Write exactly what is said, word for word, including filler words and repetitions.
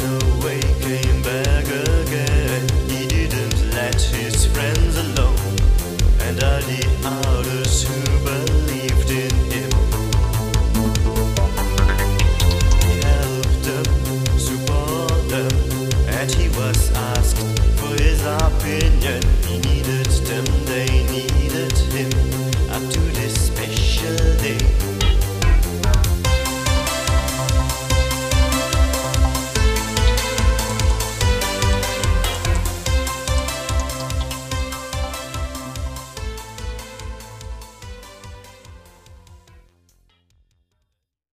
away, came back again. He didn't let his friends alone, and all the others who believed in him. He helped them, support them, and he was asked for his opinion.